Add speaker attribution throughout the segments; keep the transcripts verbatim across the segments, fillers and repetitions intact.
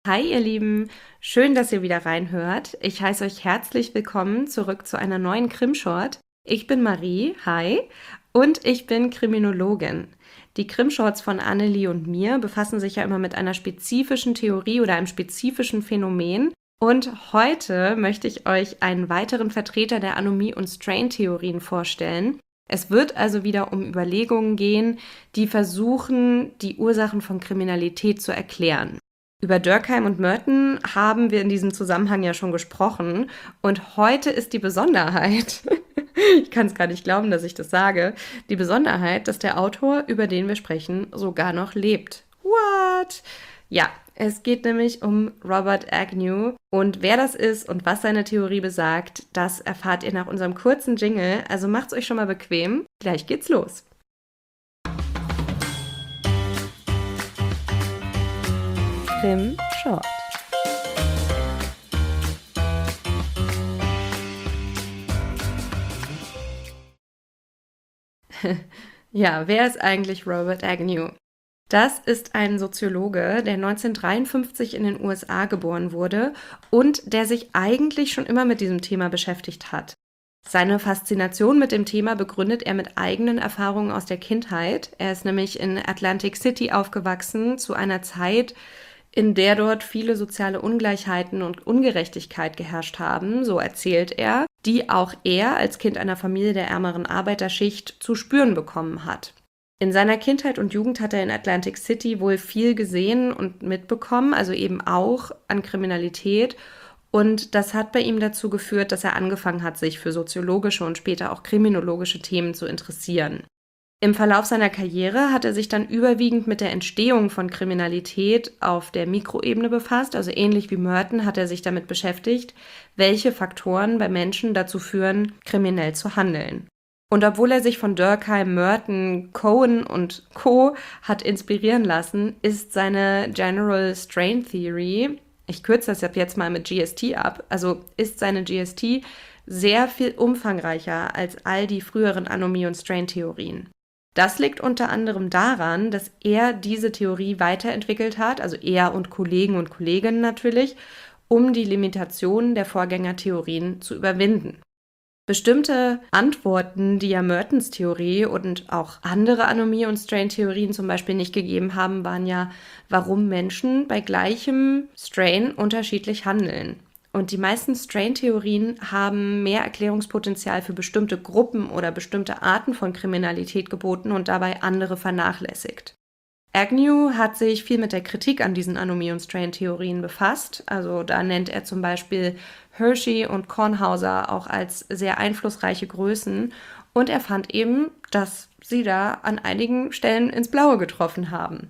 Speaker 1: Hi ihr Lieben, schön, dass ihr wieder reinhört. Ich heiße euch herzlich willkommen zurück zu einer neuen Krimshort. Ich bin Marie, hi, und ich bin Kriminologin. Die Krimshorts von Annelie und mir befassen sich ja immer mit einer spezifischen Theorie oder einem spezifischen Phänomen. Und heute möchte ich euch einen weiteren Vertreter der Anomie- und Strain-Theorien vorstellen. Es wird also wieder um Überlegungen gehen, die versuchen, die Ursachen von Kriminalität zu erklären. Über Durkheim und Merton haben wir in diesem Zusammenhang ja schon gesprochen. Und heute ist die Besonderheit, ich kann es gar nicht glauben, dass ich das sage, die Besonderheit, dass der Autor, über den wir sprechen, sogar noch lebt. What? Ja, es geht nämlich um Robert Agnew. Und wer das ist und was seine Theorie besagt, das erfahrt ihr nach unserem kurzen Jingle. Also macht's euch schon mal bequem. Gleich geht's los. Krim Short. Ja, wer ist eigentlich Robert Agnew? Das ist ein Soziologe, der neunzehnhundertdreiundfünfzig in den U S A geboren wurde und der sich eigentlich schon immer mit diesem Thema beschäftigt hat. Seine Faszination mit dem Thema begründet er mit eigenen Erfahrungen aus der Kindheit. Er ist nämlich in Atlantic City aufgewachsen, zu einer Zeit, in der dort viele soziale Ungleichheiten und Ungerechtigkeit geherrscht haben, so erzählt er, die auch er als Kind einer Familie der ärmeren Arbeiterschicht zu spüren bekommen hat. In seiner Kindheit und Jugend hat er in Atlantic City wohl viel gesehen und mitbekommen, also eben auch an Kriminalität. Und das hat bei ihm dazu geführt, dass er angefangen hat, sich für soziologische und später auch kriminologische Themen zu interessieren. Im Verlauf seiner Karriere hat er sich dann überwiegend mit der Entstehung von Kriminalität auf der Mikroebene befasst, also ähnlich wie Merton hat er sich damit beschäftigt, welche Faktoren bei Menschen dazu führen, kriminell zu handeln. Und obwohl er sich von Durkheim, Merton, Cohen und Co. hat inspirieren lassen, ist seine General Strain Theory, ich kürze das jetzt mal mit G S T ab, also ist seine G S T sehr viel umfangreicher als all die früheren Anomie- und Strain-Theorien. Das liegt unter anderem daran, dass er diese Theorie weiterentwickelt hat, also er und Kollegen und Kolleginnen natürlich, um die Limitationen der Vorgängertheorien zu überwinden. Bestimmte Antworten, die ja Mertons Theorie und auch andere Anomie- und Strain-Theorien zum Beispiel nicht gegeben haben, waren ja, warum Menschen bei gleichem Strain unterschiedlich handeln. Und die meisten Strain-Theorien haben mehr Erklärungspotenzial für bestimmte Gruppen oder bestimmte Arten von Kriminalität geboten und dabei andere vernachlässigt. Agnew hat sich viel mit der Kritik an diesen Anomie- und Strain-Theorien befasst. Also da nennt er zum Beispiel Hershey und Kornhauser auch als sehr einflussreiche Größen. Und er fand eben, dass sie da an einigen Stellen ins Blaue getroffen haben.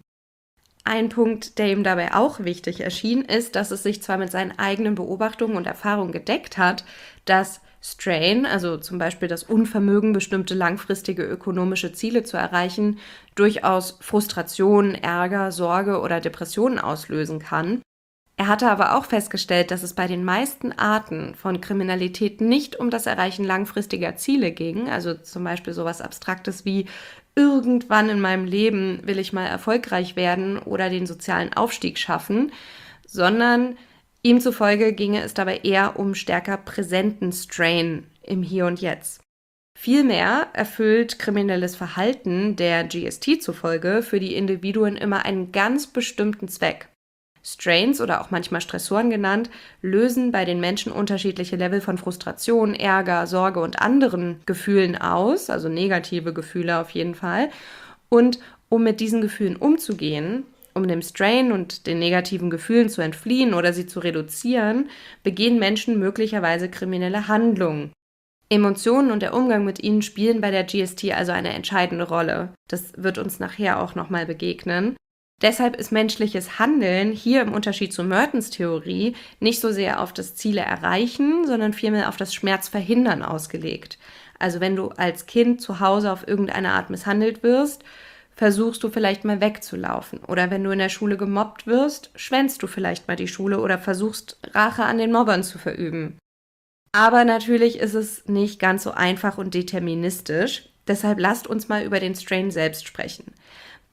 Speaker 1: Ein Punkt, der ihm dabei auch wichtig erschien, ist, dass es sich zwar mit seinen eigenen Beobachtungen und Erfahrungen gedeckt hat, dass Strain, also zum Beispiel das Unvermögen, bestimmte langfristige ökonomische Ziele zu erreichen, durchaus Frustration, Ärger, Sorge oder Depressionen auslösen kann. Er hatte aber auch festgestellt, dass es bei den meisten Arten von Kriminalität nicht um das Erreichen langfristiger Ziele ging, also zum Beispiel sowas Abstraktes wie irgendwann in meinem Leben will ich mal erfolgreich werden oder den sozialen Aufstieg schaffen, sondern ihm zufolge ginge es dabei eher um stärker präsenten Strain im Hier und Jetzt. Vielmehr erfüllt kriminelles Verhalten der G S T zufolge für die Individuen immer einen ganz bestimmten Zweck. Strains oder auch manchmal Stressoren genannt, lösen bei den Menschen unterschiedliche Level von Frustration, Ärger, Sorge und anderen Gefühlen aus, also negative Gefühle auf jeden Fall. Und um mit diesen Gefühlen umzugehen, um dem Strain und den negativen Gefühlen zu entfliehen oder sie zu reduzieren, begehen Menschen möglicherweise kriminelle Handlungen. Emotionen und der Umgang mit ihnen spielen bei der G S T also eine entscheidende Rolle. Das wird uns nachher auch nochmal begegnen. Deshalb ist menschliches Handeln hier im Unterschied zu Mertons Theorie nicht so sehr auf das Ziele erreichen, sondern vielmehr auf das Schmerzverhindern ausgelegt. Also wenn du als Kind zu Hause auf irgendeine Art misshandelt wirst, versuchst du vielleicht mal wegzulaufen. Oder wenn du in der Schule gemobbt wirst, schwänzt du vielleicht mal die Schule oder versuchst Rache an den Mobbern zu verüben. Aber natürlich ist es nicht ganz so einfach und deterministisch. Deshalb lasst uns mal über den Strain selbst sprechen.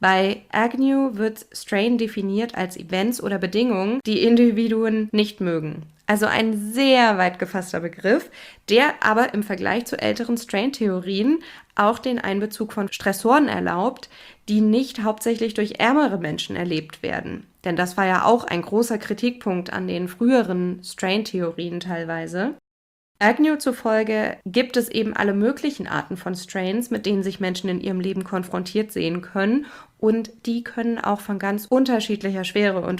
Speaker 1: Bei Agnew wird Strain definiert als Events oder Bedingungen, die Individuen nicht mögen. Also ein sehr weit gefasster Begriff, der aber im Vergleich zu älteren Strain-Theorien auch den Einbezug von Stressoren erlaubt, die nicht hauptsächlich durch ärmere Menschen erlebt werden. Denn das war ja auch ein großer Kritikpunkt an den früheren Strain-Theorien teilweise. Agnew zufolge gibt es eben alle möglichen Arten von Strains, mit denen sich Menschen in ihrem Leben konfrontiert sehen können, und die können auch von ganz unterschiedlicher Schwere und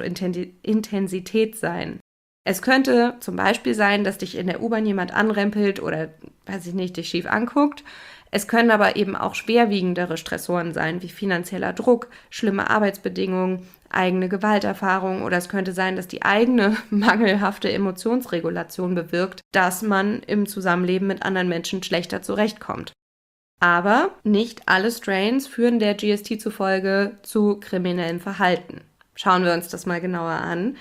Speaker 1: Intensität sein. Es könnte zum Beispiel sein, dass dich in der U-Bahn jemand anrempelt oder, weiß ich nicht, dich schief anguckt. Es können aber eben auch schwerwiegendere Stressoren sein, wie finanzieller Druck, schlimme Arbeitsbedingungen, eigene Gewalterfahrung, oder es könnte sein, dass die eigene mangelhafte Emotionsregulation bewirkt, dass man im Zusammenleben mit anderen Menschen schlechter zurechtkommt. Aber nicht alle Strains führen der G S T zufolge zu kriminellem Verhalten. Schauen wir uns das mal genauer an.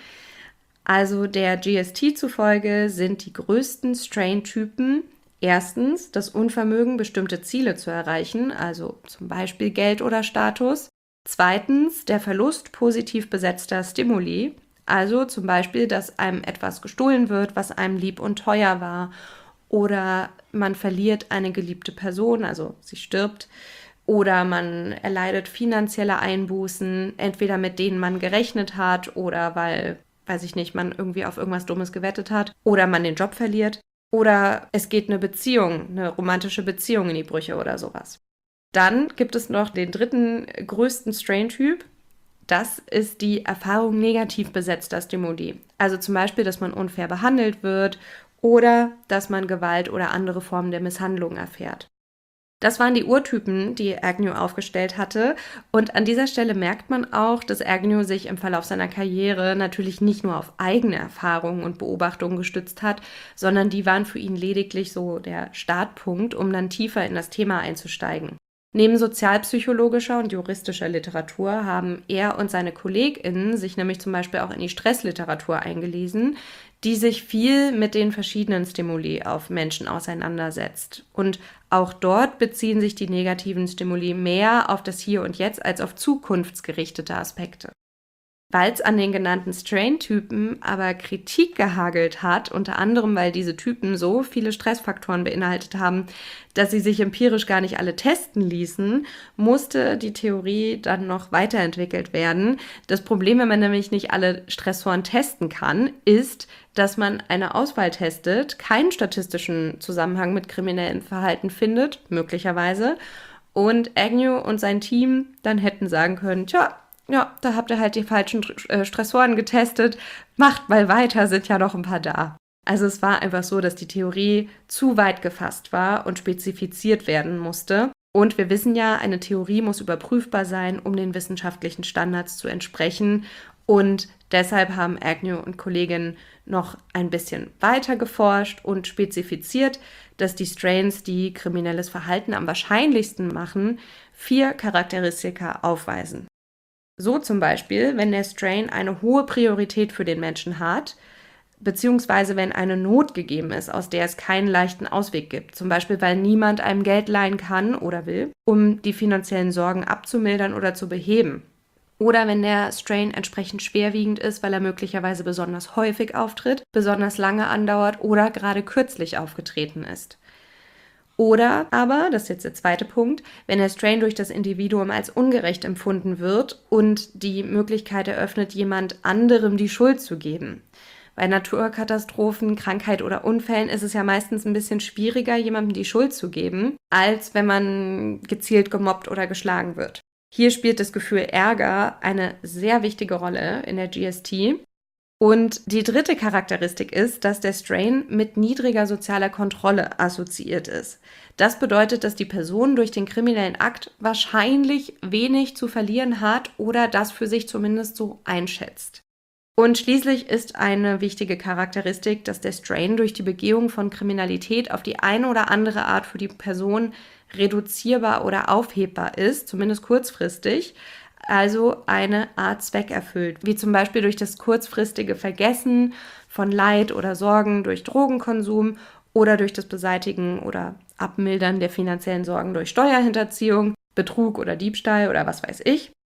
Speaker 1: Also der G S T zufolge sind die größten Strain-Typen erstens das Unvermögen, bestimmte Ziele zu erreichen, also zum Beispiel Geld oder Status. Zweitens der Verlust positiv besetzter Stimuli, also zum Beispiel, dass einem etwas gestohlen wird, was einem lieb und teuer war, oder man verliert eine geliebte Person, also sie stirbt, oder man erleidet finanzielle Einbußen, entweder mit denen man gerechnet hat oder weil, weiß ich nicht, man irgendwie auf irgendwas Dummes gewettet hat, oder man den Job verliert, oder es geht eine Beziehung, eine romantische Beziehung in die Brüche oder sowas. Dann gibt es noch den dritten größten Strain-Typ. Das ist die Erfahrung negativ besetzter Stimuli. Also zum Beispiel, dass man unfair behandelt wird oder dass man Gewalt oder andere Formen der Misshandlung erfährt. Das waren die Urtypen, die Agnew aufgestellt hatte. Und an dieser Stelle merkt man auch, dass Agnew sich im Verlauf seiner Karriere natürlich nicht nur auf eigene Erfahrungen und Beobachtungen gestützt hat, sondern die waren für ihn lediglich so der Startpunkt, um dann tiefer in das Thema einzusteigen. Neben sozialpsychologischer und juristischer Literatur haben er und seine KollegInnen sich nämlich zum Beispiel auch in die Stressliteratur eingelesen, die sich viel mit den verschiedenen Stimuli auf Menschen auseinandersetzt. Und auch dort beziehen sich die negativen Stimuli mehr auf das Hier und Jetzt als auf zukunftsgerichtete Aspekte. Weil es an den genannten Strain-Typen aber Kritik gehagelt hat, unter anderem, weil diese Typen so viele Stressfaktoren beinhaltet haben, dass sie sich empirisch gar nicht alle testen ließen, musste die Theorie dann noch weiterentwickelt werden. Das Problem, wenn man nämlich nicht alle Stressoren testen kann, ist, dass man eine Auswahl testet, keinen statistischen Zusammenhang mit kriminellem Verhalten findet, möglicherweise, und Agnew und sein Team dann hätten sagen können, tja, ja, da habt ihr halt die falschen Stressoren getestet, macht mal weiter, sind ja noch ein paar da. Also es war einfach so, dass die Theorie zu weit gefasst war und spezifiziert werden musste. Und wir wissen ja, eine Theorie muss überprüfbar sein, um den wissenschaftlichen Standards zu entsprechen. Und deshalb haben Agnew und Kolleginnen noch ein bisschen weiter geforscht und spezifiziert, dass die Strains, die kriminelles Verhalten am wahrscheinlichsten machen, vier Charakteristika aufweisen. So zum Beispiel, wenn der Strain eine hohe Priorität für den Menschen hat, beziehungsweise wenn eine Not gegeben ist, aus der es keinen leichten Ausweg gibt, zum Beispiel weil niemand einem Geld leihen kann oder will, um die finanziellen Sorgen abzumildern oder zu beheben. Oder wenn der Strain entsprechend schwerwiegend ist, weil er möglicherweise besonders häufig auftritt, besonders lange andauert oder gerade kürzlich aufgetreten ist. Oder aber, das ist jetzt der zweite Punkt, wenn der Strain durch das Individuum als ungerecht empfunden wird und die Möglichkeit eröffnet, jemand anderem die Schuld zu geben. Bei Naturkatastrophen, Krankheit oder Unfällen ist es ja meistens ein bisschen schwieriger, jemandem die Schuld zu geben, als wenn man gezielt gemobbt oder geschlagen wird. Hier spielt das Gefühl Ärger eine sehr wichtige Rolle in der G S T. Und die dritte Charakteristik ist, dass der Strain mit niedriger sozialer Kontrolle assoziiert ist. Das bedeutet, dass die Person durch den kriminellen Akt wahrscheinlich wenig zu verlieren hat oder das für sich zumindest so einschätzt. Und schließlich ist eine wichtige Charakteristik, dass der Strain durch die Begehung von Kriminalität auf die eine oder andere Art für die Person reduzierbar oder aufhebbar ist, zumindest kurzfristig, also eine Art Zweck erfüllt, wie zum Beispiel durch das kurzfristige Vergessen von Leid oder Sorgen durch Drogenkonsum oder durch das Beseitigen oder Abmildern der finanziellen Sorgen durch Steuerhinterziehung, Betrug oder Diebstahl oder was weiß ich.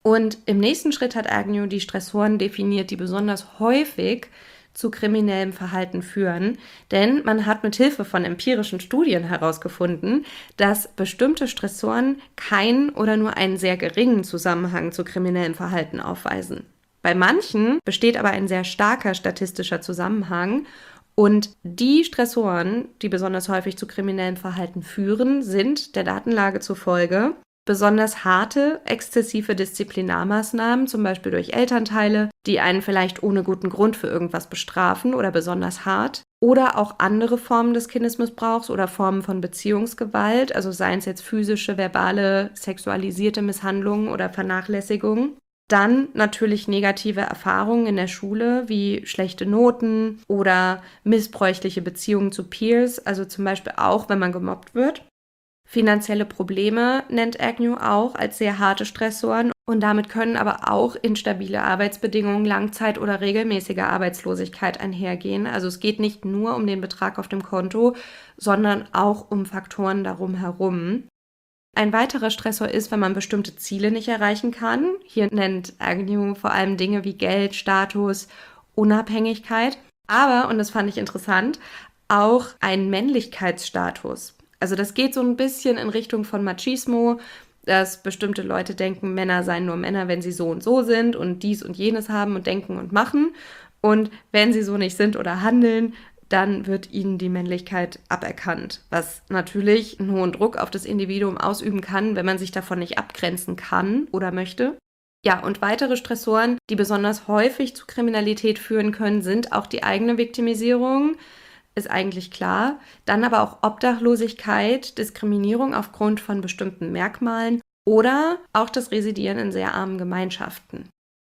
Speaker 1: Und im nächsten Schritt hat Agnew die Stressoren definiert, die besonders häufig zu kriminellem Verhalten führen, denn man hat mit Hilfe von empirischen Studien herausgefunden, dass bestimmte Stressoren keinen oder nur einen sehr geringen Zusammenhang zu kriminellem Verhalten aufweisen. Bei manchen besteht aber ein sehr starker statistischer Zusammenhang und die Stressoren, die besonders häufig zu kriminellem Verhalten führen, sind der Datenlage zufolge besonders harte, exzessive Disziplinarmaßnahmen, zum Beispiel durch Elternteile, die einen vielleicht ohne guten Grund für irgendwas bestrafen oder besonders hart. Oder auch andere Formen des Kindesmissbrauchs oder Formen von Beziehungsgewalt, also seien es jetzt physische, verbale, sexualisierte Misshandlungen oder Vernachlässigungen. Dann natürlich negative Erfahrungen in der Schule wie schlechte Noten oder missbräuchliche Beziehungen zu Peers, also zum Beispiel auch, wenn man gemobbt wird. Finanzielle Probleme nennt Agnew auch als sehr harte Stressoren und damit können aber auch instabile Arbeitsbedingungen, Langzeit- oder regelmäßige Arbeitslosigkeit einhergehen. Also es geht nicht nur um den Betrag auf dem Konto, sondern auch um Faktoren darum herum. Ein weiterer Stressor ist, wenn man bestimmte Ziele nicht erreichen kann. Hier nennt Agnew vor allem Dinge wie Geld, Status, Unabhängigkeit. Aber, und das fand ich interessant, auch einen Männlichkeitsstatus. Also das geht so ein bisschen in Richtung von Machismo, dass bestimmte Leute denken, Männer seien nur Männer, wenn sie so und so sind und dies und jenes haben und denken und machen. Und wenn sie so nicht sind oder handeln, dann wird ihnen die Männlichkeit aberkannt, was natürlich einen hohen Druck auf das Individuum ausüben kann, wenn man sich davon nicht abgrenzen kann oder möchte. Ja, und weitere Stressoren, die besonders häufig zu Kriminalität führen können, sind auch die eigene Viktimisierung, ist eigentlich klar. Dann aber auch Obdachlosigkeit, Diskriminierung aufgrund von bestimmten Merkmalen oder auch das Residieren in sehr armen Gemeinschaften.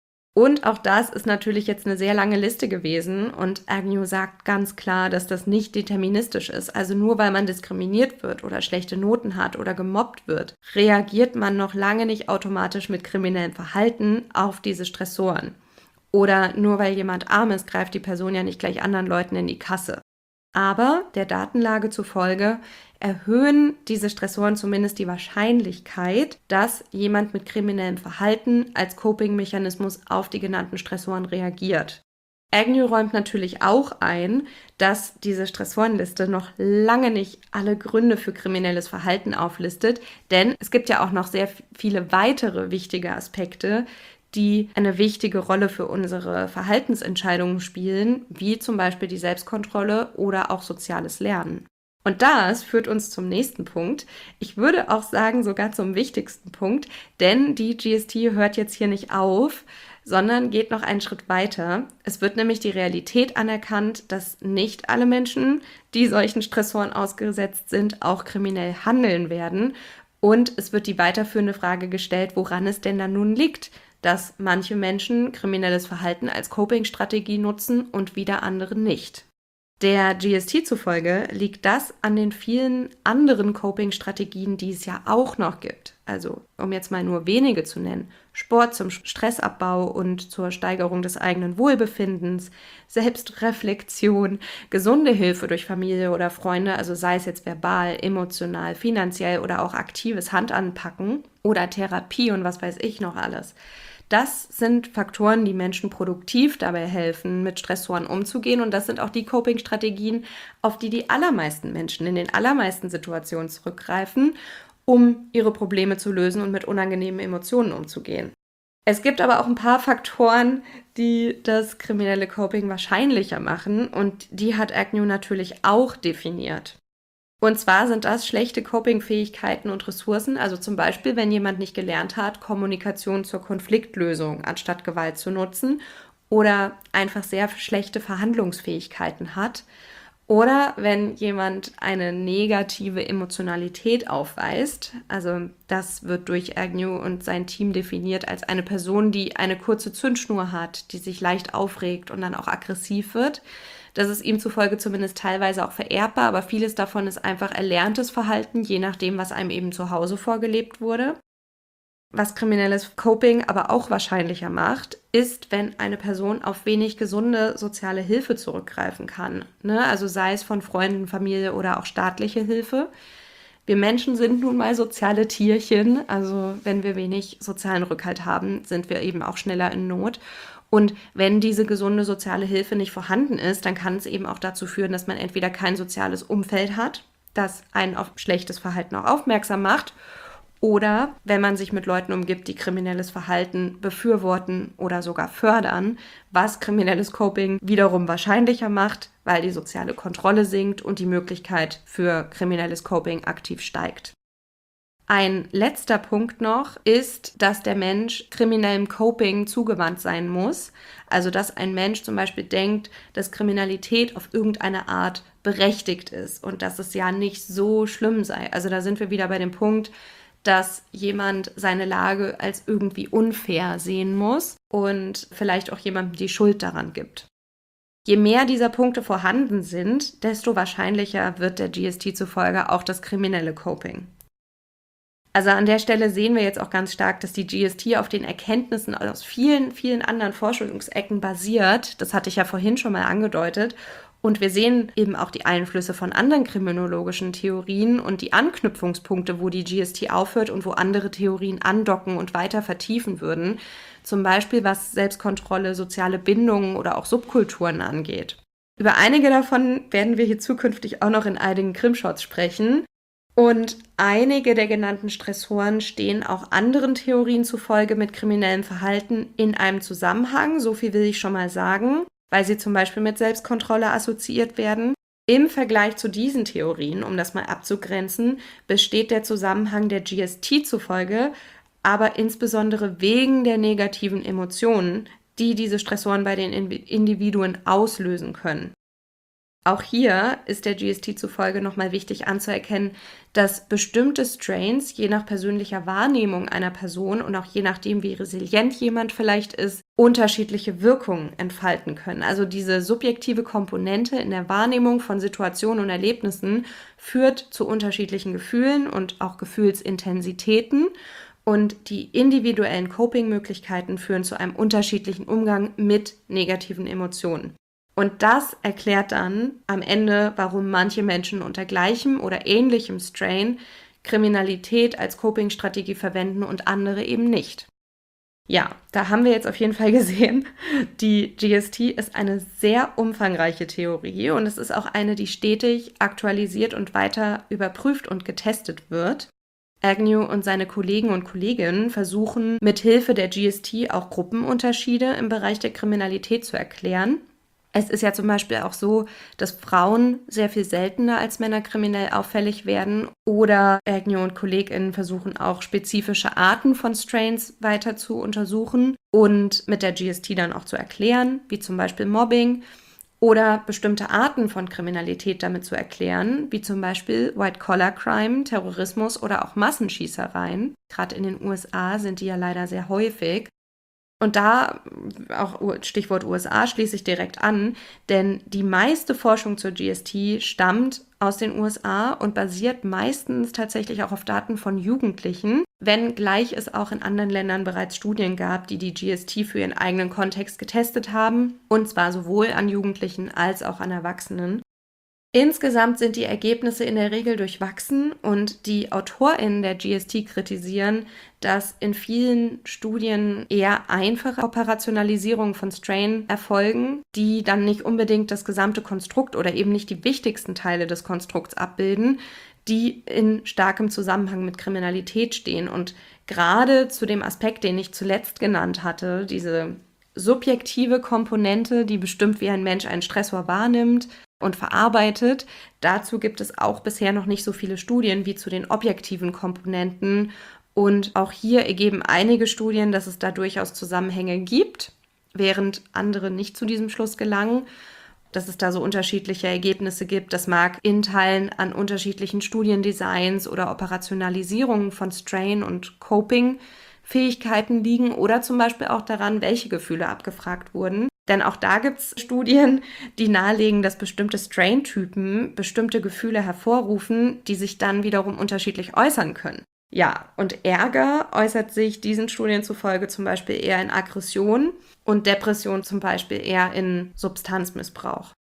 Speaker 1: Und auch das ist natürlich jetzt eine sehr lange Liste gewesen und Agnew sagt ganz klar, dass das nicht deterministisch ist. Also nur weil man diskriminiert wird oder schlechte Noten hat oder gemobbt wird, reagiert man noch lange nicht automatisch mit kriminellem Verhalten auf diese Stressoren. Oder nur weil jemand arm ist, greift die Person ja nicht gleich anderen Leuten in die Kasse. Aber der Datenlage zufolge erhöhen diese Stressoren zumindest die Wahrscheinlichkeit, dass jemand mit kriminellem Verhalten als Coping-Mechanismus auf die genannten Stressoren reagiert. Agnew räumt natürlich auch ein, dass diese Stressorenliste noch lange nicht alle Gründe für kriminelles Verhalten auflistet, denn es gibt ja auch noch sehr viele weitere wichtige Aspekte, die eine wichtige Rolle für unsere Verhaltensentscheidungen spielen, wie zum Beispiel die Selbstkontrolle oder auch soziales Lernen. Und das führt uns zum nächsten Punkt. Ich würde auch sagen, sogar zum wichtigsten Punkt, denn die G S T hört jetzt hier nicht auf, sondern geht noch einen Schritt weiter. Es wird nämlich die Realität anerkannt, dass nicht alle Menschen, die solchen Stressoren ausgesetzt sind, auch kriminell handeln werden. Und es wird die weiterführende Frage gestellt, woran es denn dann nun liegt, dass manche Menschen kriminelles Verhalten als Coping-Strategie nutzen und wieder andere nicht. Der G S T zufolge liegt das an den vielen anderen Coping-Strategien, die es ja auch noch gibt. Also, um jetzt mal nur wenige zu nennen: Sport zum Stressabbau und zur Steigerung des eigenen Wohlbefindens, Selbstreflexion, gesunde Hilfe durch Familie oder Freunde, also sei es jetzt verbal, emotional, finanziell oder auch aktives Handanpacken oder Therapie und was weiß ich noch alles. Das sind Faktoren, die Menschen produktiv dabei helfen, mit Stressoren umzugehen. Und das sind auch die Coping-Strategien, auf die die allermeisten Menschen in den allermeisten Situationen zurückgreifen, um ihre Probleme zu lösen und mit unangenehmen Emotionen umzugehen. Es gibt aber auch ein paar Faktoren, die das kriminelle Coping wahrscheinlicher machen. Und die hat Agnew natürlich auch definiert. Und zwar sind das schlechte Coping-Fähigkeiten und Ressourcen, also zum Beispiel, wenn jemand nicht gelernt hat, Kommunikation zur Konfliktlösung anstatt Gewalt zu nutzen oder einfach sehr schlechte Verhandlungsfähigkeiten hat. Oder wenn jemand eine negative Emotionalität aufweist, also das wird durch Agnew und sein Team definiert als eine Person, die eine kurze Zündschnur hat, die sich leicht aufregt und dann auch aggressiv wird. Das ist ihm zufolge zumindest teilweise auch vererbbar, aber vieles davon ist einfach erlerntes Verhalten, je nachdem, was einem eben zu Hause vorgelebt wurde. Was kriminelles Coping aber auch wahrscheinlicher macht, ist, wenn eine Person auf wenig gesunde soziale Hilfe zurückgreifen kann. Ne? Also sei es von Freunden, Familie oder auch staatliche Hilfe. Wir Menschen sind nun mal soziale Tierchen, also wenn wir wenig sozialen Rückhalt haben, sind wir eben auch schneller in Not. Und wenn diese gesunde soziale Hilfe nicht vorhanden ist, dann kann es eben auch dazu führen, dass man entweder kein soziales Umfeld hat, das einen auf schlechtes Verhalten auch aufmerksam macht, oder wenn man sich mit Leuten umgibt, die kriminelles Verhalten befürworten oder sogar fördern, was kriminelles Coping wiederum wahrscheinlicher macht, weil die soziale Kontrolle sinkt und die Möglichkeit für kriminelles Coping aktiv steigt. Ein letzter Punkt noch ist, dass der Mensch kriminellem Coping zugewandt sein muss. Also dass ein Mensch zum Beispiel denkt, dass Kriminalität auf irgendeine Art berechtigt ist und dass es ja nicht so schlimm sei. Also da sind wir wieder bei dem Punkt, dass jemand seine Lage als irgendwie unfair sehen muss und vielleicht auch jemandem die Schuld daran gibt. Je mehr dieser Punkte vorhanden sind, desto wahrscheinlicher wird der G S T zufolge auch das kriminelle Coping. Also an der Stelle sehen wir jetzt auch ganz stark, dass die G S T auf den Erkenntnissen aus vielen, vielen anderen Forschungsecken basiert. Das hatte ich ja vorhin schon mal angedeutet. Und wir sehen eben auch die Einflüsse von anderen kriminologischen Theorien und die Anknüpfungspunkte, wo die G S T aufhört und wo andere Theorien andocken und weiter vertiefen würden. Zum Beispiel was Selbstkontrolle, soziale Bindungen oder auch Subkulturen angeht. Über einige davon werden wir hier zukünftig auch noch in einigen Krimshots sprechen. Und einige der genannten Stressoren stehen auch anderen Theorien zufolge mit kriminellem Verhalten in einem Zusammenhang. So viel will ich schon mal sagen, weil sie zum Beispiel mit Selbstkontrolle assoziiert werden. Im Vergleich zu diesen Theorien, um das mal abzugrenzen, besteht der Zusammenhang der G S T zufolge, aber insbesondere wegen der negativen Emotionen, die diese Stressoren bei den Individuen auslösen können. Auch hier ist der G S T zufolge nochmal wichtig anzuerkennen, dass bestimmte Strains je nach persönlicher Wahrnehmung einer Person und auch je nachdem, wie resilient jemand vielleicht ist, unterschiedliche Wirkungen entfalten können. Also diese subjektive Komponente in der Wahrnehmung von Situationen und Erlebnissen führt zu unterschiedlichen Gefühlen und auch Gefühlsintensitäten. Und die individuellen Coping-Möglichkeiten führen zu einem unterschiedlichen Umgang mit negativen Emotionen. Und das erklärt dann am Ende, warum manche Menschen unter gleichem oder ähnlichem Strain Kriminalität als Coping-Strategie verwenden und andere eben nicht. Ja, da haben wir jetzt auf jeden Fall gesehen, die G S T ist eine sehr umfangreiche Theorie und es ist auch eine, die stetig aktualisiert und weiter überprüft und getestet wird. Agnew und seine Kollegen und Kolleginnen versuchen mit Hilfe der G S T auch Gruppenunterschiede im Bereich der Kriminalität zu erklären. Es ist ja zum Beispiel auch so, dass Frauen sehr viel seltener als Männer kriminell auffällig werden. Oder Agnew und KollegInnen versuchen auch spezifische Arten von Strains weiter zu untersuchen und mit der G S T dann auch zu erklären, wie zum Beispiel Mobbing. Oder bestimmte Arten von Kriminalität damit zu erklären, wie zum Beispiel White-Collar-Crime, Terrorismus oder auch Massenschießereien. Gerade in den U S A sind die ja leider sehr häufig. Und da, auch Stichwort U S A, schließe ich direkt an, denn die meiste Forschung zur G S T stammt aus den U S A und basiert meistens tatsächlich auch auf Daten von Jugendlichen, wenngleich es auch in anderen Ländern bereits Studien gab, die die G S T für ihren eigenen Kontext getestet haben, und zwar sowohl an Jugendlichen als auch an Erwachsenen. Insgesamt sind die Ergebnisse in der Regel durchwachsen und die AutorInnen der G S T kritisieren, dass in vielen Studien eher einfache Operationalisierungen von Strain erfolgen, die dann nicht unbedingt das gesamte Konstrukt oder eben nicht die wichtigsten Teile des Konstrukts abbilden, die in starkem Zusammenhang mit Kriminalität stehen. Und gerade zu dem Aspekt, den ich zuletzt genannt hatte, diese subjektive Komponente, die bestimmt, wie ein Mensch einen Stressor wahrnimmt und verarbeitet. Dazu gibt es auch bisher noch nicht so viele Studien wie zu den objektiven Komponenten. Und auch hier ergeben einige Studien, dass es da durchaus Zusammenhänge gibt, während andere nicht zu diesem Schluss gelangen. Dass es da so unterschiedliche Ergebnisse gibt, das mag in Teilen an unterschiedlichen Studiendesigns oder Operationalisierungen von Strain und Coping-Fähigkeiten liegen oder zum Beispiel auch daran, welche Gefühle abgefragt wurden. Denn auch da gibt es Studien, die nahelegen, dass bestimmte Strain-Typen bestimmte Gefühle hervorrufen, die sich dann wiederum unterschiedlich äußern können. Ja, und Ärger äußert sich diesen Studien zufolge zum Beispiel eher in Aggression und Depression zum Beispiel eher in Substanzmissbrauch.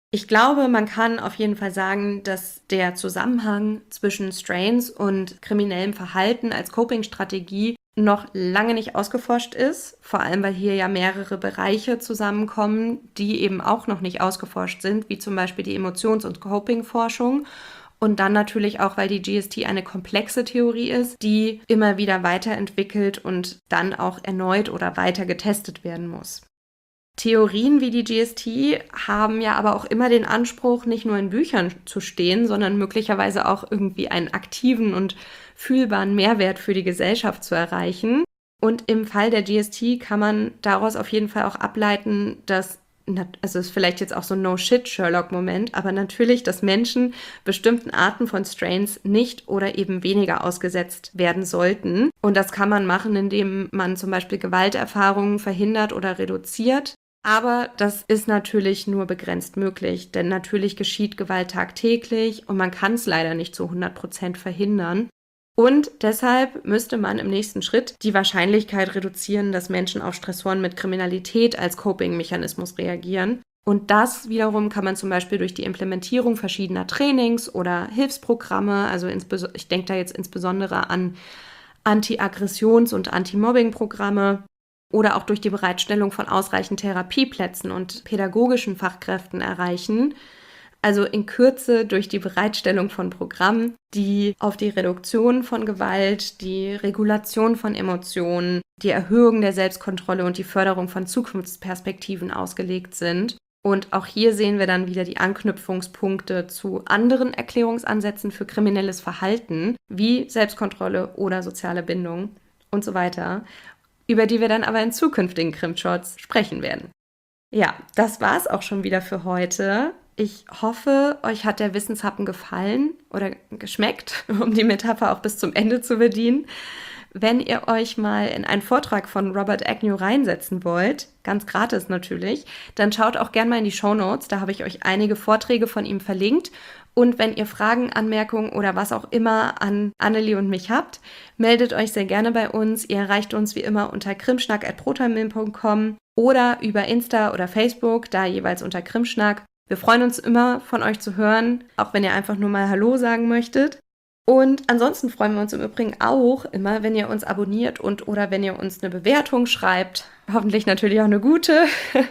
Speaker 1: Ich glaube, man kann auf jeden Fall sagen, dass der Zusammenhang zwischen Strains und kriminellem Verhalten als Coping-Strategie noch lange nicht ausgeforscht ist, vor allem weil hier ja mehrere Bereiche zusammenkommen, die eben auch noch nicht ausgeforscht sind, wie zum Beispiel die Emotions- und Coping-Forschung. Und dann natürlich auch, weil die G S T eine komplexe Theorie ist, die immer wieder weiterentwickelt und dann auch erneut oder weiter getestet werden muss. Theorien wie die G S T haben ja aber auch immer den Anspruch, nicht nur in Büchern zu stehen, sondern möglicherweise auch irgendwie einen aktiven und fühlbaren Mehrwert für die Gesellschaft zu erreichen. Und im Fall der G S T kann man daraus auf jeden Fall auch ableiten, dass, also ist vielleicht jetzt auch so ein No-Shit-Sherlock-Moment, aber natürlich, dass Menschen bestimmten Arten von Strains nicht oder eben weniger ausgesetzt werden sollten. Und das kann man machen, indem man zum Beispiel Gewalterfahrungen verhindert oder reduziert. Aber das ist natürlich nur begrenzt möglich, denn natürlich geschieht Gewalt tagtäglich und man kann es leider nicht zu hundert Prozent verhindern. Und deshalb müsste man im nächsten Schritt die Wahrscheinlichkeit reduzieren, dass Menschen auf Stressoren mit Kriminalität als Coping-Mechanismus reagieren. Und das wiederum kann man zum Beispiel durch die Implementierung verschiedener Trainings oder Hilfsprogramme, also ich denke da jetzt insbesondere an Anti-Aggressions- und Anti-Mobbing-Programme, oder auch durch die Bereitstellung von ausreichend Therapieplätzen und pädagogischen Fachkräften erreichen. Also in Kürze durch die Bereitstellung von Programmen, die auf die Reduktion von Gewalt, die Regulation von Emotionen, die Erhöhung der Selbstkontrolle und die Förderung von Zukunftsperspektiven ausgelegt sind. Und auch hier sehen wir dann wieder die Anknüpfungspunkte zu anderen Erklärungsansätzen für kriminelles Verhalten, wie Selbstkontrolle oder soziale Bindung und so weiter, über die wir dann aber in zukünftigen Crimshots sprechen werden. Ja, das war's auch schon wieder für heute. Ich hoffe, euch hat der Wissenshappen gefallen oder geschmeckt, um die Metapher auch bis zum Ende zu bedienen. Wenn ihr euch mal in einen Vortrag von Robert Agnew reinsetzen wollt, ganz gratis natürlich, dann schaut auch gerne mal in die Shownotes, da habe ich euch einige Vorträge von ihm verlinkt. Und wenn ihr Fragen, Anmerkungen oder was auch immer an Annelie und mich habt, meldet euch sehr gerne bei uns. Ihr erreicht uns wie immer unter krimschnack at protonmail punkt com oder über Insta oder Facebook, da jeweils unter Krimschnack. Wir freuen uns immer, von euch zu hören, auch wenn ihr einfach nur mal Hallo sagen möchtet. Und ansonsten freuen wir uns im Übrigen auch immer, wenn ihr uns abonniert und oder wenn ihr uns eine Bewertung schreibt. Hoffentlich natürlich auch eine gute.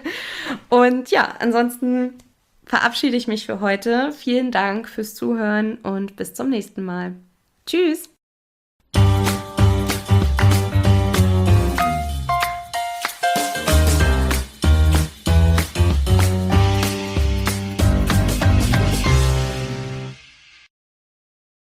Speaker 1: Und ja, ansonsten verabschiede ich mich für heute. Vielen Dank fürs Zuhören und bis zum nächsten Mal. Tschüss!